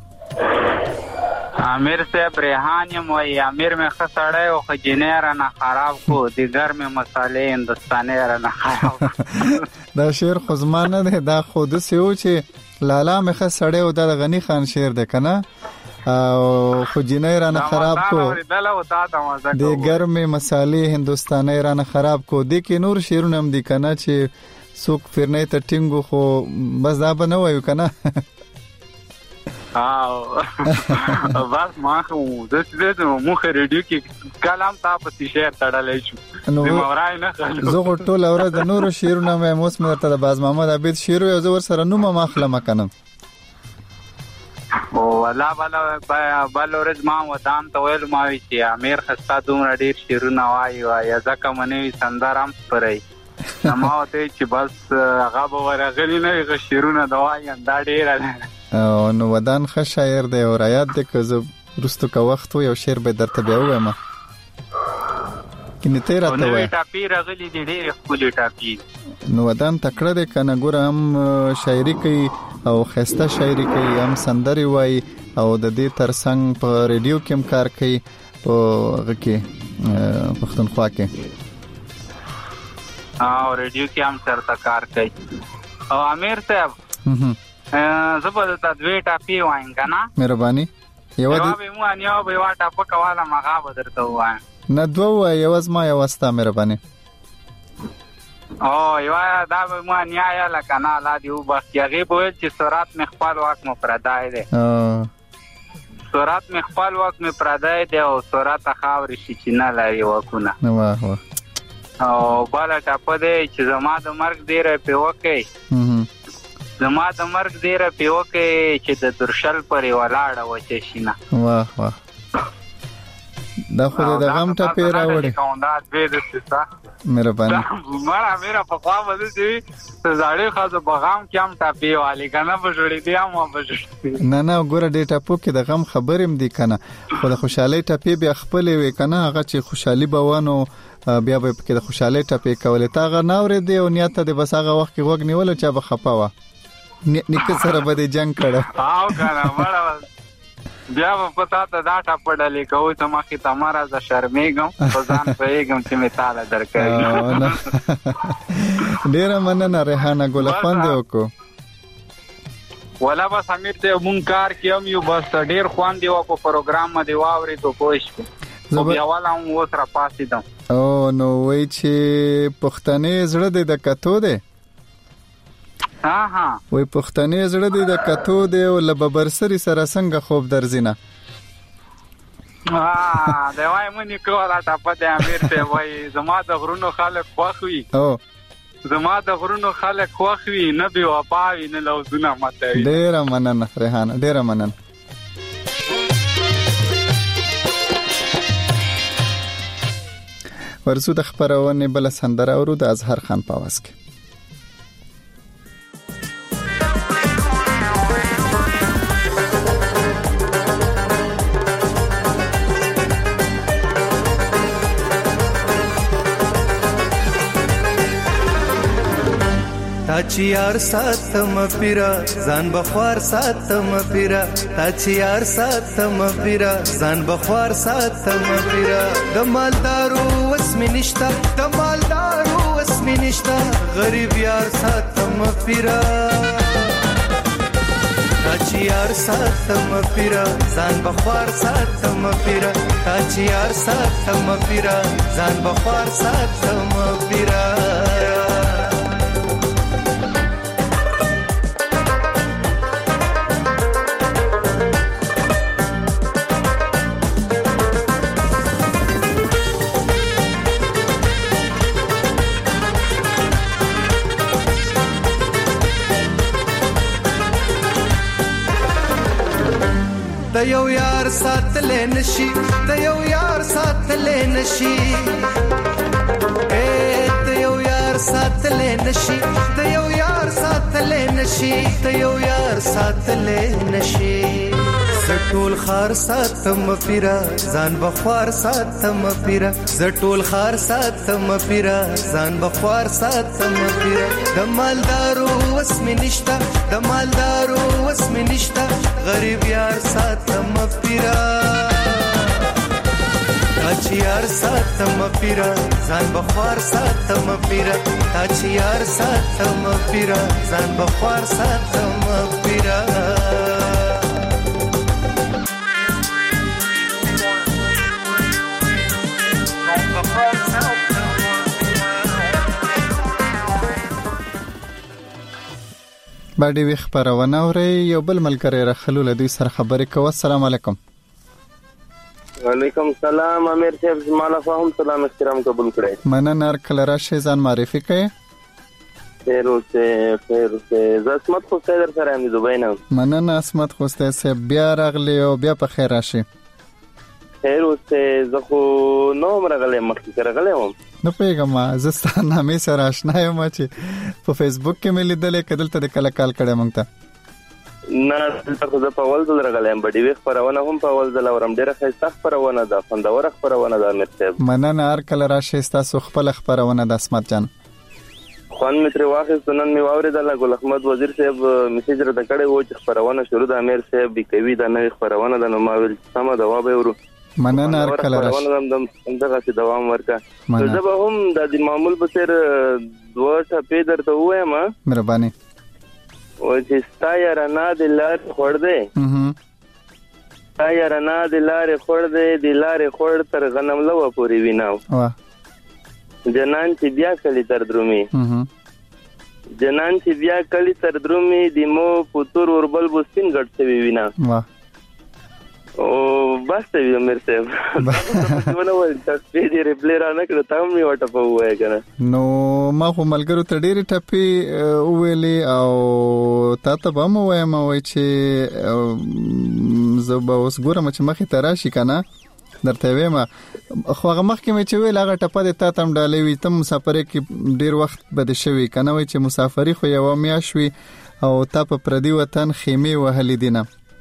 امیر صاحب ریحان یم وای امیر می خسړې او خجینه نه خراب کو د ګرم مصالې هندستاني نه خراب. دا شعر خو زمانه ده، دا خود سيو چې لالا می خسړې او د غنی خان شعر ده کنه، او خجینه نه خراب کو د ګرم مصالې هندستاني نه خراب کو. د کې نور شعرونه هم دي کنه چې څوک فرنه ته ټینګو، خو بس دا به نه وایو کنه. بس ما خو د مخه ریډیو کې کلام تاسو شعر تړلې شو د مورای نه خلک زه ټول اورز د نورو شعرونه مې موس مرته د باز محمد عبید شعر یو زور سره نوم ما خلم کنم او والله بل ورځ ما ودان ته ویل ما وی چې امیر خستا دومره ډیر شعرونه وایي ځکه منوي سندرام پرې ما ته چې بس هغه به ورغلی نه غ شعرونه دا وایي دا ډیر او نو ودان ښه شاعر دی او رایات دی که زه رستو که وخت یو شعر به درته بیا ووایم. کنه ته راته وای ټاپی راغلی دی ډېر خپل ټاپی نو ودان تکړه دی کنه ګور هم شاعري کوي او خسته شاعري کوي هم سندري وای او د دې ترڅنګ په ریډیو کې هم کار کوي په هغه کې پښتونخوا کې او ریډیو کې هم سره کار کوي. او امیر صاحب زبر تدوی ټاپی وایم کنه مهرباني یو به مو انیو به وا ټاپ کواله مغا بدرته وایم نه دوه یو از ما یو استا مهرباني او یو دا به مو انیا لکنه لا دیو بختیغي بول چې سرات مخفال واک مو پردای دی سرات مخفال واک مو پردای دی او سرات خاوري شي چې نه لري وکونه واه واه او بالا ټاپ دی چې زما د مرګ ډیره پیوکې زما د مرګ ډیره پیوکې چې د درشل پرې ولاړه وچه شینه واه واه دا خو د غم ټپې راوړي دا دې د څه مهرباني میرا په خوا وځي چې زاړې خاصه بغام کې هم ټپې والی کنه په جوړې دی هم په جوړې نه ګوره دې ټپو کې د غم خبرېم دی کنه خو د خوشحالي ټپې بیا خپل وي کنه هغه چې خوشحالي بوانو بیا به کې د خوشحالي ټپې کولې تا غ ناورې دی او نیت ته د بس هغه وخت کې وګ نیول چې به خپاوه نیکه سره به جنگ کړه او کنه مړه بیا په پتا ته دا ټاپړلې کوي ته ما کې تماره ز شرمېږم په ځان پېږم چې می تعالی درکړي ډیر مننه ریحانه ګل خوند وکړو ولا بس امیر ته مونږ کار کوم یو بس ډیر خوان دی په پروګرام باندې واوري ته پوښتنه خو بیا والا مو سره پاسې دم او نو وای چې پښتنې زړه د کتو ده ها وای پښتنې زړه د کتو دی او لببرسری سره څنګه خوب درځینه دا وای مونږ کوله ټاپه د امیر ته وای زما د غرونو خلک خوښوي زما د غرونو خلک خوښوي نه بي وفا وي نه لوزونه ماتوي. ډیره مننه ریحانه ډیره مننه. ورسو د خبرونه بل سندره اورو د اظهر خان په आवाज کې. تا چې یار ساتم پیرا ځان بخوار ساتم پیرا تا چې یار ساتم پیرا ځان بخوار ساتم پیرا د مالدارو وسم نشتا د مالدارو وسم نشتا غریب یار ساتم پیرا تا چې یار ساتم پیرا ځان بخوار ساتم پیرا تا چې یار ساتم پیرا ځان بخوار ساتم پیرا. د یو یار ساتلې نشي د یو یار ساتلې نشي د یو یار ساتلې نشي د یو یار ساتلې نشي د یو یار ساتلې نشي زټول خار ساتم پیرا ځان بخوار ساتم پیرا زټول خار ساتم پیرا ځان بخوار ساتم پیرا د مالدارو وسم نشتا د مالدارو وسم نشتا غریب یار ساتم پیرا چې یار ساتم پیرا ځان بخوار ساتم پیرا چې یار ساتم پیرا ځان بخوار ساتم پیرا. باندې وی خبرونه اوري یو بل ملګری راخلو لدی سره خبرې کوي. السلام علیکم. وعلیکم السلام امیر صاحب زماله فهم سلام احترام قبول کړئ. مننه کله راشه ځان معرفي کړئ. پیروسه زسمت خو در سره هم دوبای نه. مننه اسمت خوسته سه بیا راغلی او بیا په خیر راشي. پیروسه زه خو نو مرغله مخکې راغلی وم. نو پیغام زستا نامې سره آشنا یم چې په فیسبوک کې مې لیدلې کدل ته کله کال کړم مونږ ته. نه تاسو د پاول ځل راغلم بډې وخت پرونه هم پاول ځل اورم ډیره ښه خبرونه ده خوندور خبرونه ده امیر صاحب. مننه هر کله راشه تاسو خپل خبرونه د اسمت جان. خوان متر واخې سنن می واوریدل ګل احمد وزیر صاحب میسج را د کړه و چې خبرونه شروع د امیر صاحب بي کوي د نوې خبرونه د نو ما ویل سم دا و به ورو. مننه هر کله راشه دغه څه دوام ورکا. زه به هم د معمول په سر دوه ټپې درته وایم. مهرباني. او چې ستا یارانه د لار خور دی ستا یارانه د لار خور دی د لار خور تر غنم لو پورې ویناو جنان چې بیا کلی تر درومي جنان چې بیا کلی تر درومي د مو پتور وربل بوستین ګټ سوي وینا او بس ته امیر صاحب ونه ول تاسو دې ریپلی را نه کړ ته مې وټه په وای کنه. نو ما خو ملګرو ته ډېری ټپی ویلې او تاسو به مو وایم وای چې زه به اوس ګورم چې مخې ته راشي کنه درته وایم خو هغه مخکې مې چې ویل هغه ټپه د تا تم ډالې وي تم مسافرې کې ډېر وخت بد شوی کنه وای چې مسافرې خو یو میاشت وي او تا په پردي وطن خیمه وهلې دینه.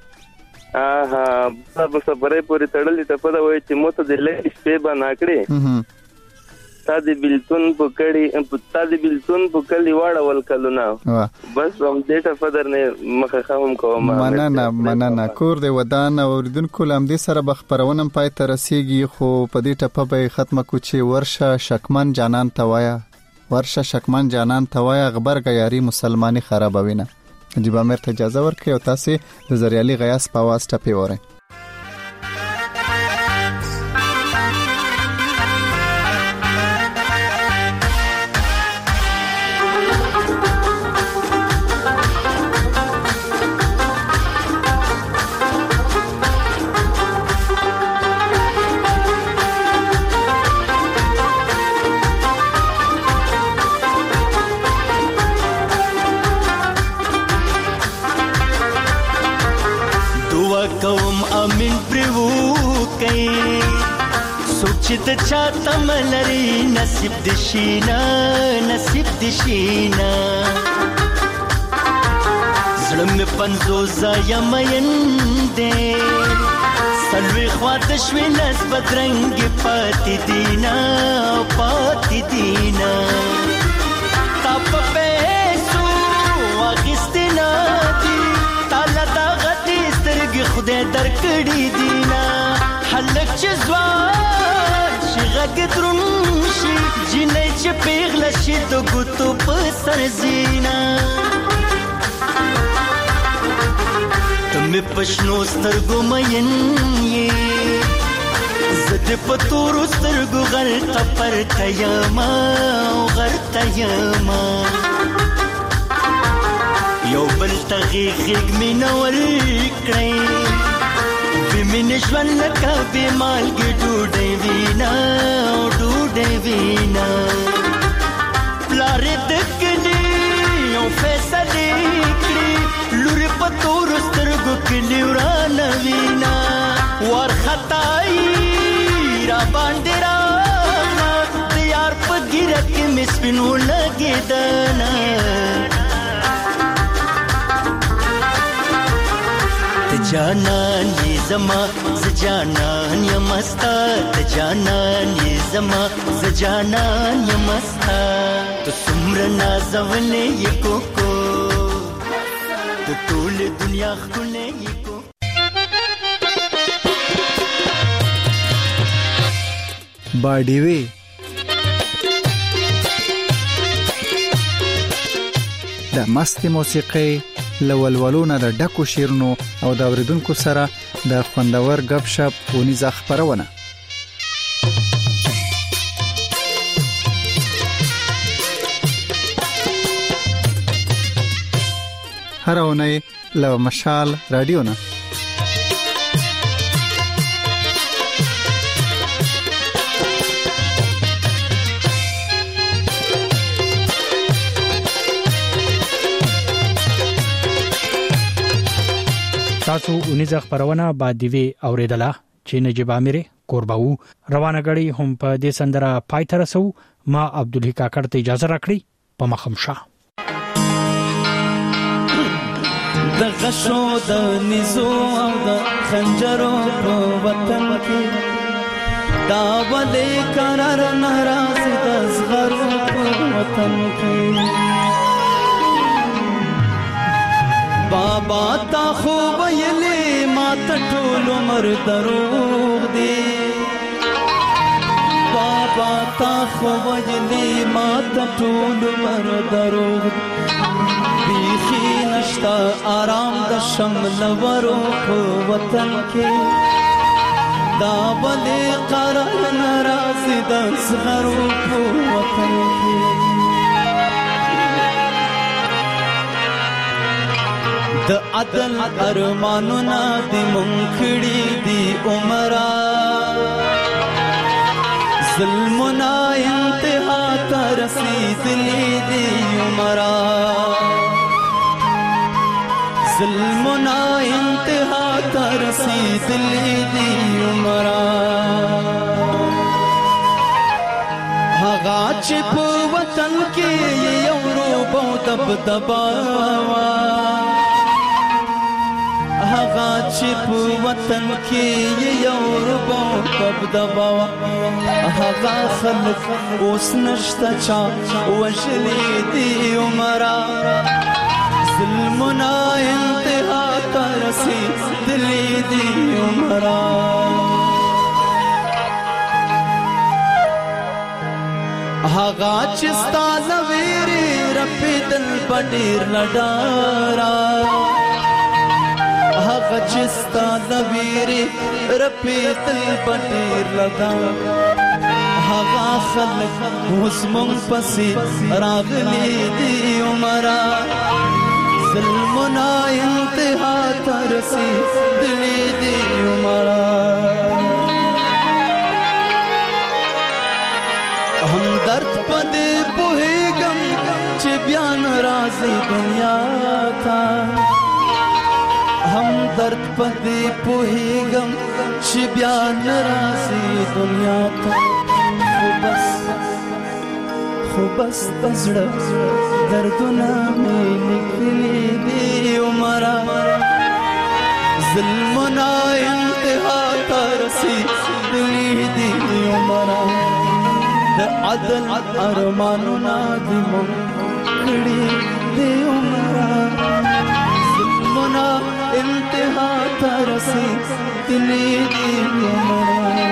په سفرې پورې تړلې ته په دا وای چې مو ته د لې شپې بنا کړې تا دې بلتون په کړي تا دې بلتون په کلی واړه ول کلونه بس هم دې ته فدر نه مخه هم کوم. مننه کور دې ودان اوریدونکو لم دې سره بخبرونم پای ته رسیږي خو په دې ټپه به ختمه کو چې ورشه شکمن جانان توایا ورشه شکمن جانان توایا غبر غیاري مسلمانۍ خرابوینه. جیب امیر ته اجازه ورکړئ او تاسو د زریالي غیاس په आवाज ټپي وره. چې د چا تم لري نصیب د شینا نصیب د شینا زړه مې پنځوزه یم دې سلوي خواته شوې لاس بدرنګې پاتې دینا پاتې دینا تا په پیسو اخیستې نه دي تاله دا غټې سترګې خدای درکړي دینا هلک چې ځوان شي غږ دروند شي جینۍ چې پیغله شي د ګوتو په سر زینا تمه پښنو سترګو مین یې زده په تورو سترګو غلطه پرته یما غلطه یما یو بل ته غیږ مې نه ورکړئ بمین ژوند لکه بې مالګې ډوډۍ وینا ډوډۍ وینا پلارې د کلي یو فیصلې کړي لورې په تورو سترګو کلي ورانه وینا وارخطایي را باندې راغله د یار په ږیره کې مې سپینو لګېدنه جانان یې زما ز جانان یم ستا د جانان یې زما ز جانان یم ستا ته څومره نازولې یې کوکو د ټولې دنیا ښکلې یې کوکو باډیوي د مستې موسیقۍ لولولونه د ډکو شیرونو او د اوریدونکو سره د خوندور غب شپ ونیزه خبرونه هر اونۍ له مشال رادیو نه تاسو اونیزه خبرونه بعد دی اوریدله چې نجيب اميري قرباو روانه غړي هم په دې سندره پای تر سو ما عبدالحی کاکړ ته اجازه راکړي په مخمشه د غشو د نيزو او د خنجرو په وطن کې دا ولې قرار ناراضي د زغرو په وطن کې بابا تا خو ویلې ما ته ټول عمر دروغ دی بابا تا خو ویلې ما ته ټول عمر دروغ بیخي نشتا آرام د شمل ورو په وطن کې دا ولې قرار ناراضي د زغرو په وطن کې د عدل ارمانونه دی منکړي دی عمره ظلمونه انتها ته رسیدلي دی عمره ظلمونه انتها ته رسیدلي دی عمره هغه چې په وطن کې یو روب او دبدبا هغه چې په وطن کې یو ربو دبدبا هغه خلک اوس نشته چا وژلي دي عمره ظلمونه انتها ته رسېدلي دي عمره هغه چې ستا له ویرې رپېدل په ډېر لډاره هغه چې ستا د ویرې رپېدل په ډېر لږه هغه خلک اوس موږ پسې راغلي دي عمره ظلمونه انتها ته رسېدلي دي عمره همدرد په دې پوهېږم چې بیا نه راځي دنیا ته هم درد پدې پوهیږم چې بیا ناراضي دنیا ته خو بس دزړه دردونه مې لیکلي دي عمره ظلمونه انتها ته رسېدلي دي عمره د عدل ارمانونه دې مونږ کړي دي عمره ظلمونه انتها ته رسېدلي دي عمره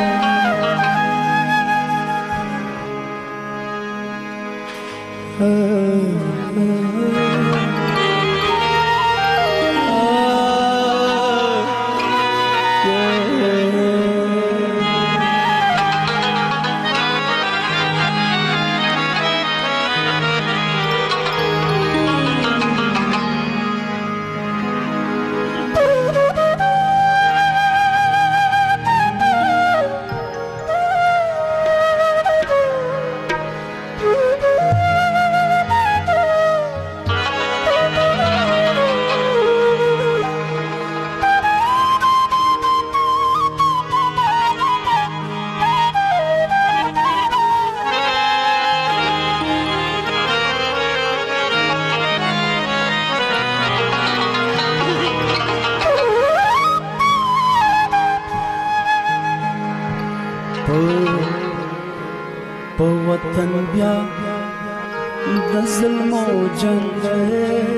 په وطن بیا د ظلم او جنګ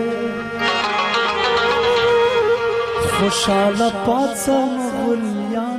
خوشاله پاتم غلیان